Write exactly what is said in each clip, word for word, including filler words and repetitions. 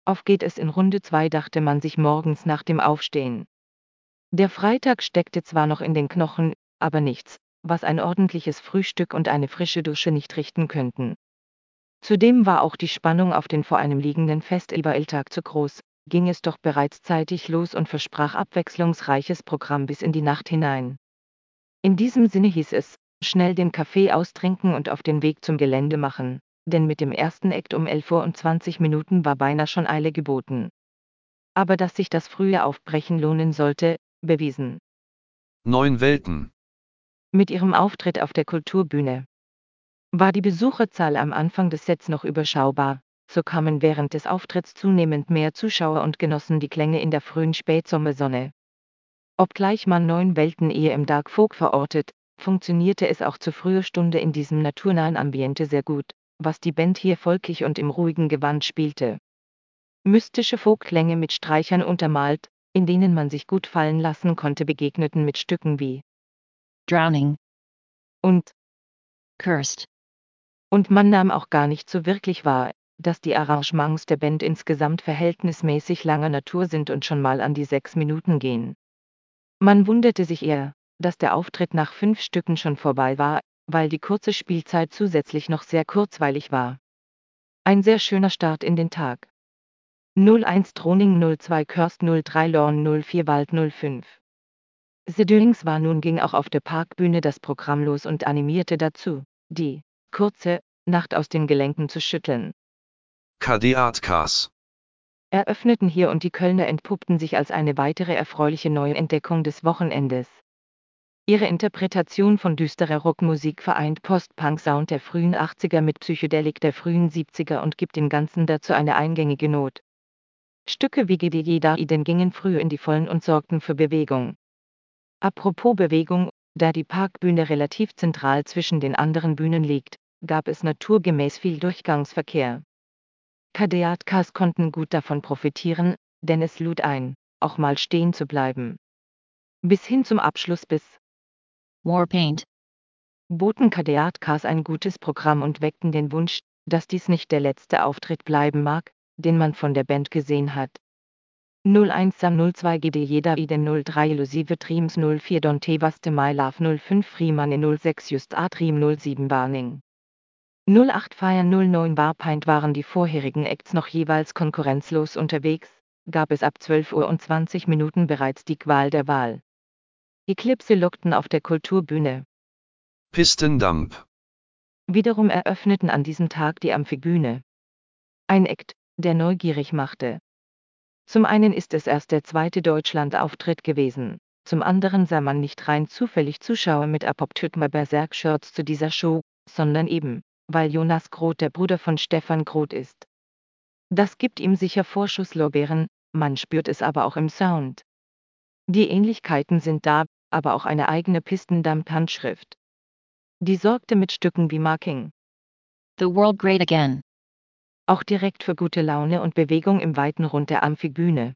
Auf geht es in Runde zwei, dachte man sich morgens nach dem Aufstehen. Der Freitag steckte zwar noch in den Knochen, aber nichts, was ein ordentliches Frühstück und eine frische Dusche nicht richten könnten. Zudem war auch die Spannung auf den vor einem liegenden Festivaltag zu groß, ging es doch bereits zeitig los und versprach abwechslungsreiches Programm bis in die Nacht hinein. In diesem Sinne hieß es, schnell den Kaffee austrinken und auf den Weg zum Gelände machen, denn mit dem ersten Act um elf Uhr und zwanzig Minuten war beinahe schon Eile geboten. Aber dass sich das frühe Aufbrechen lohnen sollte, bewiesen Neun Welten. mit ihrem Auftritt auf der Kulturbühne. War die Besucherzahl am Anfang des Sets noch überschaubar, so kamen während des Auftritts zunehmend mehr Zuschauer und genossen die Klänge in der frühen Spätsommersonne. Obgleich man Neun Welten eher im Dark Folk verortet, funktionierte es auch zu früher Stunde in diesem naturnahen Ambiente sehr gut, was die Band hier folglich und im ruhigen Gewand spielte. Mystische Folkklänge mit Streichern untermalt, in denen man sich gut fallen lassen konnte, begegneten mit Stücken wie Drowning und Cursed. Und man nahm auch gar nicht so wirklich wahr, dass die Arrangements der Band insgesamt verhältnismäßig langer Natur sind und schon mal an die sechs Minuten gehen. Man wunderte sich eher, dass der Auftritt nach fünf Stücken schon vorbei war, weil die kurze Spielzeit zusätzlich noch sehr kurzweilig war. Ein sehr schöner Start in den Tag. null eins Droning, null zwei Cursed, null drei Lorne, null vier Wald, null fünf The Doings war nun ging auch auf der Parkbühne das Programm los und animierte dazu, die kurze Nacht aus den Gelenken zu schütteln. K D Artcast. Eröffneten hier und die Kölner entpuppten sich als eine weitere erfreuliche Neuentdeckung des Wochenendes. Ihre Interpretation von düsterer Rockmusik vereint Post-Punk-Sound der frühen achtziger mit Psychedelik der frühen siebziger und gibt dem Ganzen dazu eine eingängige Not. Stücke wie Gede Jeda Iden gingen früh in die Vollen und sorgten für Bewegung. Apropos Bewegung, da die Parkbühne relativ zentral zwischen den anderen Bühnen liegt, gab es naturgemäß viel Durchgangsverkehr. K D Artcast konnten gut davon profitieren, denn es lud ein, auch mal stehen zu bleiben. Bis hin zum Abschluss bis Warpaint. boten K D Artcast ein gutes Programm und weckten den Wunsch, dass dies nicht der letzte Auftritt bleiben mag, den man von der Band gesehen hat. null eins Sam null zwei Gede Jeda Iden null drei Illusive Dreams null vier Don't Tevaste My Love null fünf Freeman null sechs Just Atrim null sieben Warning. null acht Fire null neun Warpaint waren die vorherigen Acts noch jeweils konkurrenzlos unterwegs, gab es ab zwölf Uhr und zwanzig Minuten bereits die Qual der Wahl. Eclipse lockten auf der Kulturbühne. Pistendump. Wiederum eröffneten an diesem Tag die Amphibühne. Ein Act, der neugierig machte. Zum einen ist es erst der zweite Deutschland-Auftritt gewesen, zum anderen sah man nicht rein zufällig Zuschauer mit Apoptygma Berserk-Shirts zu dieser Show, sondern eben, weil Jonas Groth der Bruder von Stefan Groth ist. Das gibt ihm sicher Vorschusslorbeeren, man spürt es aber auch im Sound. Die Ähnlichkeiten sind da, aber auch eine eigene Pistendump-Handschrift. Die sorgte mit Stücken wie Marking The World Great Again. auch direkt für gute Laune und Bewegung im weiten Rund der Amphibühne.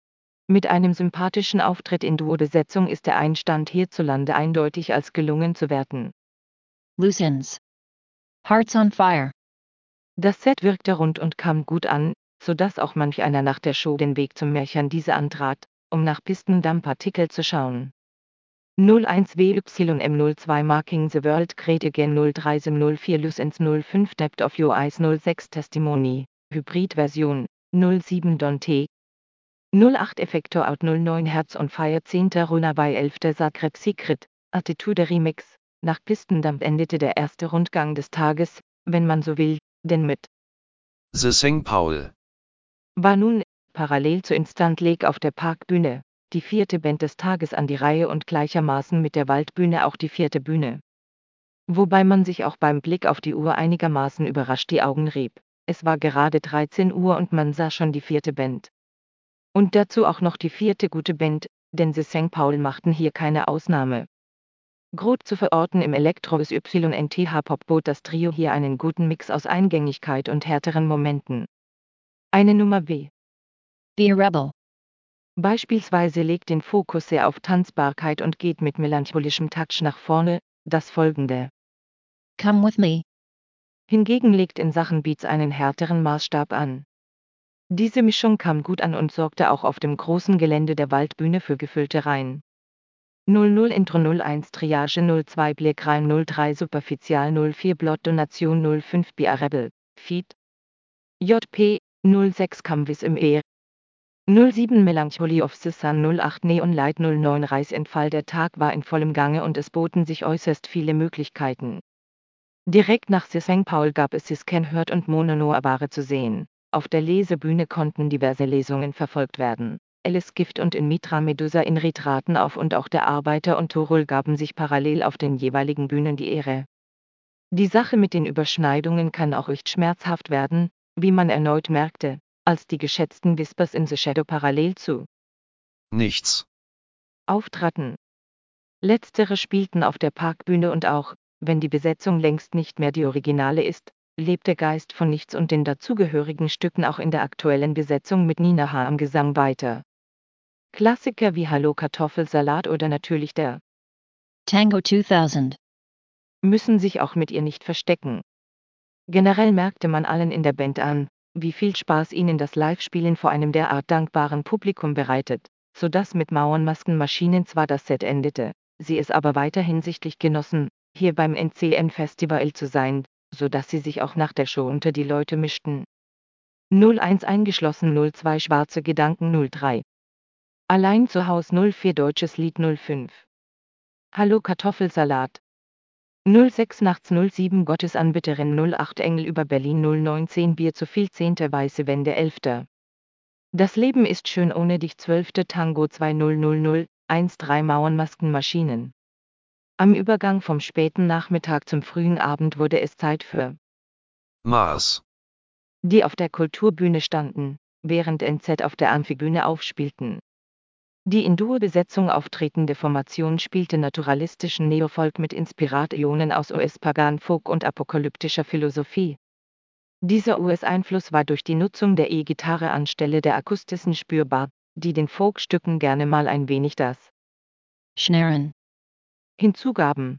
Mit einem sympathischen Auftritt in Duo-Besetzung ist der Einstand hierzulande eindeutig als gelungen zu werten. Loose Ends. Hearts on Fire. Das Set wirkte rund und kam gut an, sodass auch manch einer nach der Show den Weg zum Märchandise antrat, um nach Pistendump-Partikel zu schauen. null eins W Y M null zwei Marking the World Great Again null drei Sim null vier Loose Ends null fünf Depth of Your Eyes null sechs Testimony, Hybrid-Version, null sieben Dante, null acht Effector Out null neun Herz on Fire zehnter Runa bei elfter Sacred Secret, Attitude Remix. Nach Pistendump endete der erste Rundgang des Tages, wenn man so will, denn mit The Sankt Paul. war nun, parallel zu Instant Lake auf der Parkbühne, die vierte Band des Tages an die Reihe und gleichermaßen mit der Waldbühne auch die vierte Bühne. Wobei man sich auch beim Blick auf die Uhr einigermaßen überrascht die Augen rieb. Es war gerade dreizehn Uhr und man sah schon die vierte Band. Und dazu auch noch die vierte gute Band, denn The Sankt Paul machten hier keine Ausnahme. Groth zu verorten im Elektro-Y N T H-Pop bot das Trio hier einen guten Mix aus Eingängigkeit und härteren Momenten. Eine Nummer wie Be a Rebel. beispielsweise legt den Fokus sehr auf Tanzbarkeit und geht mit melancholischem Touch nach vorne, das folgende Come with me. hingegen legt in Sachen Beats einen härteren Maßstab an. Diese Mischung kam gut an und sorgte auch auf dem großen Gelände der Waldbühne für gefüllte Reihen. null null Intro null eins Triage null zwei Blackrein null drei Superficial null vier Blood Donation null fünf B A Rebel, Feed. J P, null sechs Camvis im E. null sieben Melancholy of the Sun null acht Neon Light null neun Reißentfall. Der Tag war in vollem Gange und es boten sich äußerst viele Möglichkeiten. Direkt nach The Sankt Paul gab es Sisken Hört und Mono Noah Ware zu sehen. Auf der Lesebühne konnten diverse Lesungen verfolgt werden. Alice Gift und in Mitra Medusa in Ried traten auf und auch der Arbeiter und Torul gaben sich parallel auf den jeweiligen Bühnen die Ehre. Die Sache mit den Überschneidungen kann auch echt schmerzhaft werden, wie man erneut merkte, als die geschätzten Whispers in The Shadow parallel zu Nichts auftraten. Letztere spielten auf der Parkbühne und auch, wenn die Besetzung längst nicht mehr die originale ist, lebt der Geist von Nichts und den dazugehörigen Stücken auch in der aktuellen Besetzung mit Nina H. am Gesang weiter. Klassiker wie Hallo Kartoffelsalat oder natürlich der Tango zweitausend. müssen sich auch mit ihr nicht verstecken. Generell merkte man allen in der Band an, wie viel Spaß ihnen das Live-Spielen vor einem derart dankbaren Publikum bereitet, sodass mit Mauernmaskenmaschinen zwar das Set endete, sie es aber weiterhin sichtlich genossen, hier beim N C M-Festival zu sein, sodass sie sich auch nach der Show unter die Leute mischten. null eins eingeschlossen null zwei Schwarze Gedanken null drei. Allein zu Haus null vier Deutsches Lied null fünf. Hallo Kartoffelsalat. null sechs Nachts null sieben Gottesanbeterin null acht Engel über Berlin null neun zehn Bier zu viel zehnte Weiße Wände elfter. Das Leben ist schön ohne dich zwölfte Tango zwei null null null eins drei Mauernmaskenmaschinen. Am Übergang vom späten Nachmittag zum frühen Abend wurde es Zeit für Mars. die auf der Kulturbühne standen, während N Z auf der Amphibühne aufspielten. Die in Duo-Besetzung auftretende Formation spielte naturalistischen Neofolk mit Inspirationen aus U S-Pagan Folk und apokalyptischer Philosophie. Dieser U S-Einfluss war durch die Nutzung der E-Gitarre anstelle der akustischen spürbar, die den Folkstücken gerne mal ein wenig das Schnarren. hinzugaben.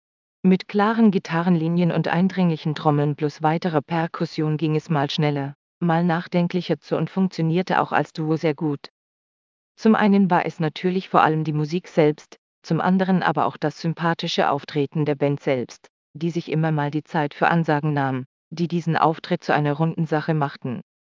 Mit klaren Gitarrenlinien und eindringlichen Trommeln plus weiterer Perkussion ging es mal schneller, mal nachdenklicher zu und funktionierte auch als Duo sehr gut. Zum einen war es natürlich vor allem die Musik selbst, zum anderen aber auch das sympathische Auftreten der Band selbst, die sich immer mal die Zeit für Ansagen nahm, die diesen Auftritt zu einer runden Sache machten.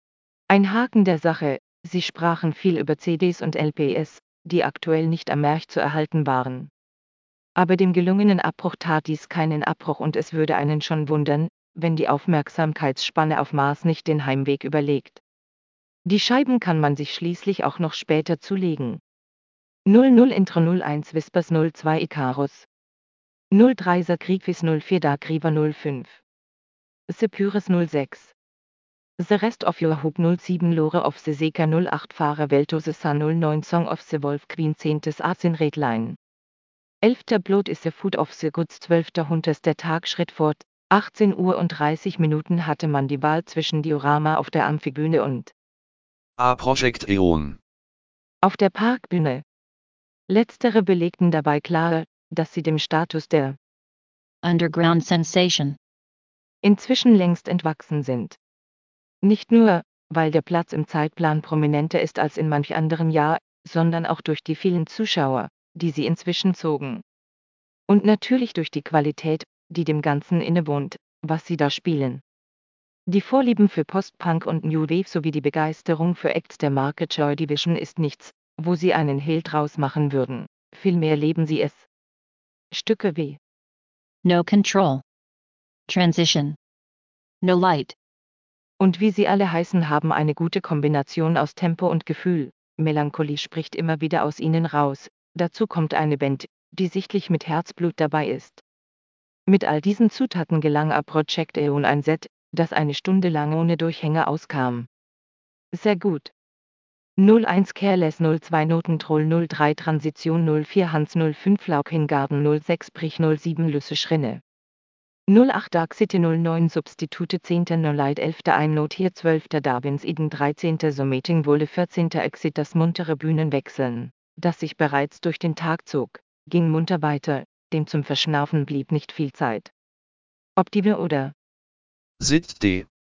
Ein Haken der Sache: Sie sprachen viel über C Ds und L Ps, die aktuell nicht am Markt zu erhalten waren. Aber dem gelungenen Abbruch tat dies keinen Abbruch und es würde einen schon wundern, wenn die Aufmerksamkeitsspanne auf Mars nicht den Heimweg überlegt. Die Scheiben kann man sich schließlich auch noch später zulegen. null null Intro null eins Whispers null zwei Icarus. null drei Sacrifice null vier Dark River null fünf. Sepyris null sechs. The Rest of Your Hope null sieben Lore of the Seeker null acht Fahrer Welto the Sun null neun Song of the Wolf Queen zehntes Asin Redline. elfter Blood is the Food of the Goods zwölfter Hunters. Der Tag schritt fort, achtzehn Uhr und dreißig Minuten hatte man die Wahl zwischen Diorama auf der Amphibühne und A Project Eon. auf der Parkbühne. Letztere belegten dabei klar, dass sie dem Status der Underground Sensation. inzwischen längst entwachsen sind. Nicht nur, weil der Platz im Zeitplan prominenter ist als in manch anderem Jahr, sondern auch durch die vielen Zuschauer, die sie inzwischen zogen. Und natürlich durch die Qualität, die dem Ganzen innewohnt, was sie da spielen. Die Vorlieben für Post-Punk und New Wave sowie die Begeisterung für Acts der Marke Joy Division ist nichts, wo sie einen Hehl draus machen würden, vielmehr leben sie es. Stücke wie No Control. Transition. No Light. und wie sie alle heißen haben eine gute Kombination aus Tempo und Gefühl, Melancholie spricht immer wieder aus ihnen raus, dazu kommt eine Band, die sichtlich mit Herzblut dabei ist. Mit all diesen Zutaten gelang A Project Eon ein Set, das eine Stunde lang ohne Durchhänger auskam. Sehr gut. null eins Careless null zwei Notentroll null drei Transition null vier Hans null fünf Lauchingarden null sechs Brich null sieben Lüsse Schrinne. null acht Dark City null neun Substitute zehnter No Light elfter Einnot hier zwölfter Darwins Eden dreizehnter So Meeting Wohle vierzehnter Exit. Das muntere Bühnenwechseln, das sich bereits durch den Tag zog, ging munter weiter, dem zum Verschnaufen blieb nicht viel Zeit. Ob die Wir oder Sit D.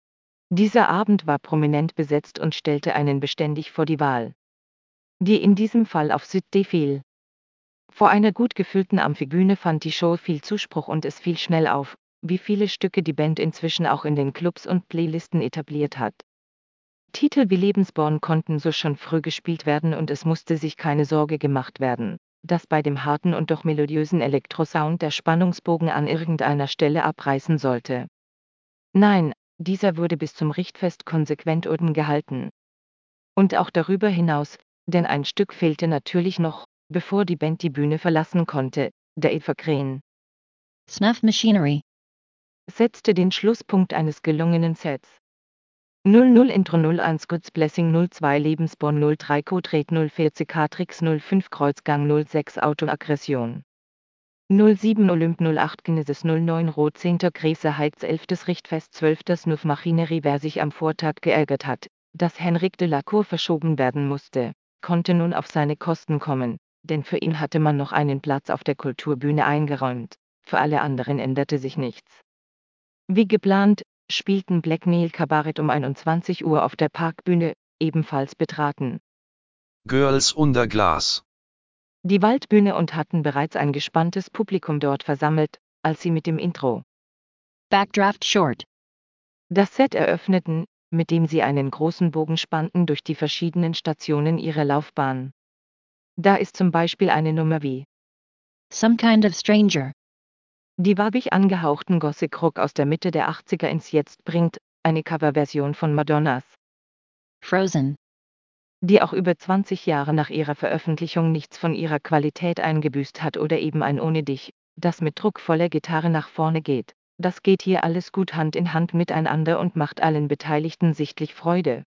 Dieser Abend war prominent besetzt und stellte einen beständig vor die Wahl, die in diesem Fall auf Süddee fiel. Vor einer gut gefüllten Amphibühne fand die Show viel Zuspruch und es fiel schnell auf, wie viele Stücke die Band inzwischen auch in den Clubs und Playlisten etabliert hat. Titel wie Lebensborn konnten so schon früh gespielt werden und es musste sich keine Sorge gemacht werden, dass bei dem harten und doch melodiösen Elektrosound der Spannungsbogen an irgendeiner Stelle abreißen sollte. Nein, dieser wurde bis zum Richtfest konsequent unten gehalten. Und auch darüber hinaus, denn ein Stück fehlte natürlich noch, bevor die Band die Bühne verlassen konnte, der Evergreen Snuff Machinery. setzte den Schlusspunkt eines gelungenen Sets. null null Intro null eins God's Blessing null zwei Lebensborn null drei Code Red null vierzig Matrix null fünf Kreuzgang null sechs Autoaggression null sieben Olymp null acht Genesis null neun Rot zehnter Gräser Heights elftes Richtfest zwölfter Snuff Machinery. Wer sich am Vortag geärgert hat, dass Henrik de la Cour verschoben werden musste, konnte nun auf seine Kosten kommen, denn für ihn hatte man noch einen Platz auf der Kulturbühne eingeräumt, für alle anderen änderte sich nichts. Wie geplant, spielten Blackmail Cabaret um einundzwanzig Uhr auf der Parkbühne, ebenfalls betraten Girls Under Glass die Waldbühne und hatten bereits ein gespanntes Publikum dort versammelt, als sie mit dem Intro Backdraft Short. das Set eröffneten, mit dem sie einen großen Bogen spannten durch die verschiedenen Stationen ihrer Laufbahn. Da ist zum Beispiel eine Nummer wie Some Kind of Stranger. die wabig angehauchten Gothic Rock aus der Mitte der achtziger ins Jetzt bringt, eine Coverversion von Madonnas, Frozen. die auch über zwanzig Jahre nach ihrer Veröffentlichung nichts von ihrer Qualität eingebüßt hat, oder eben ein Ohne dich, das mit druckvoller Gitarre nach vorne geht. Das geht hier alles gut Hand in Hand miteinander und macht allen Beteiligten sichtlich Freude.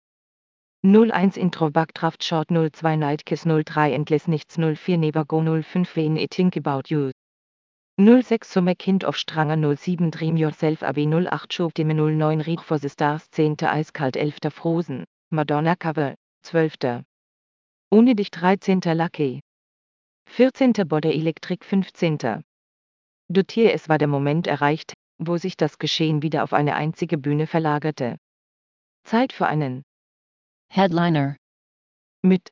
null eins Intro Backdraft Short null zwei Nightkiss null drei Endless Nichts null vier Never Go null fünf When I Think About You null sechs Summer Kind of Stranger null sieben Dream Yourself A B null acht Showtime null neun Reach for the Stars zehnter Eiskalt elfter Frozen, Madonna Cover, zwölfter Ohne dich dreizehnter Lucky, vierzehnter Bode Electric fünfzehnter Dotier. Es war der Moment erreicht, wo sich das Geschehen wieder auf eine einzige Bühne verlagerte. Zeit für einen Headliner. mit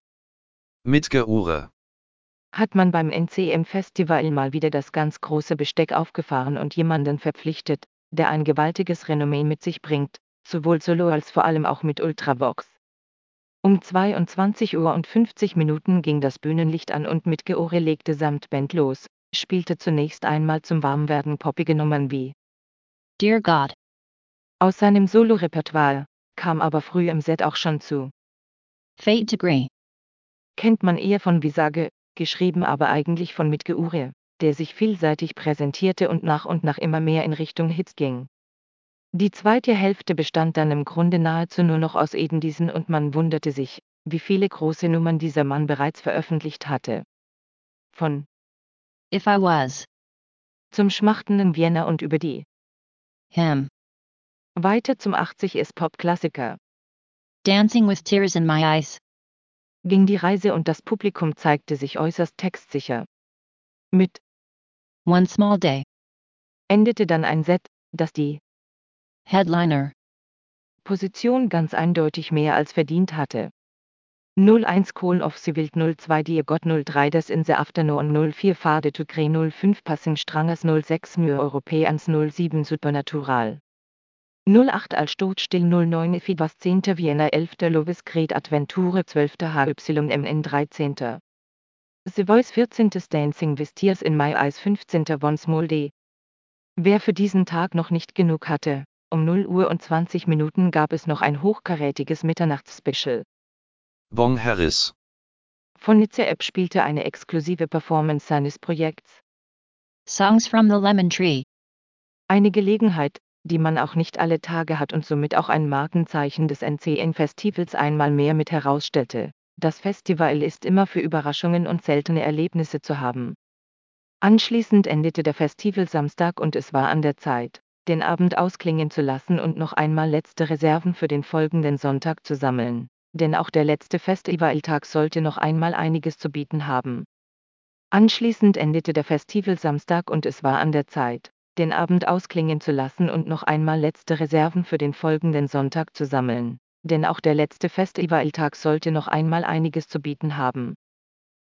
Mitgeure. hat man beim N C M-Festival mal wieder das ganz große Besteck aufgefahren und jemanden verpflichtet, der ein gewaltiges Renommee mit sich bringt, sowohl solo als vor allem auch mit Ultravox. Um zweiundzwanzig Uhr und fünfzig Minuten ging das Bühnenlicht an und Mitgeure legte samt Band los, spielte zunächst einmal zum Warmwerden poppige Nummern wie Dear God. aus seinem Solo-Repertoire, kam aber früh im Set auch schon zu Fate Degree. kennt man eher von Visage, geschrieben aber eigentlich von Mitgeure, der sich vielseitig präsentierte und nach und nach immer mehr in Richtung Hits ging. Die zweite Hälfte bestand dann im Grunde nahezu nur noch aus eben diesen und man wunderte sich, wie viele große Nummern dieser Mann bereits veröffentlicht hatte. Von If I Was. zum schmachtenden Vienna und über die Him. weiter zum achtzig ist Pop-Klassiker Dancing with Tears in My Eyes. ging die Reise und das Publikum zeigte sich äußerst textsicher. Mit One Small Day. endete dann ein Set, das die Headliner. Position ganz eindeutig mehr als verdient hatte. null eins Call of Civil null zwei Dear God null drei Das in the Afternoon null vier Fade to Grey null fünf Passing Strangers null sechs New Europeans null sieben Supernatural null acht Als Stoßstill null neun Efibas zehnter Vienna elfter Lovis Great Adventure zwölfter H Y M N dreizehnter The Voice vierzehnter Dancing with Tears in My Eyes fünfzehnter One Small Day. Wer für diesen Tag noch nicht genug hatte, um null Uhr und zwanzig Minuten gab es noch ein hochkarätiges Mitternachtsspecial. Bong Harris. Von Nitze App spielte eine exklusive Performance seines Projekts. Songs from the Lemon Tree. Eine Gelegenheit, die man auch nicht alle Tage hat und somit auch ein Markenzeichen des N C M-Festivals einmal mehr mit herausstellte. Das Festival ist immer für Überraschungen und seltene Erlebnisse zu haben. Anschließend endete der Festivalsamstag und es war an der Zeit, den Abend ausklingen zu lassen und noch einmal letzte Reserven für den folgenden Sonntag zu sammeln. Denn auch der letzte Festivaltag sollte noch einmal einiges zu bieten haben. Anschließend endete der Festivalsamstag und es war an der Zeit, den Abend ausklingen zu lassen und noch einmal letzte Reserven für den folgenden Sonntag zu sammeln. Denn auch der letzte Festivaltag sollte noch einmal einiges zu bieten haben.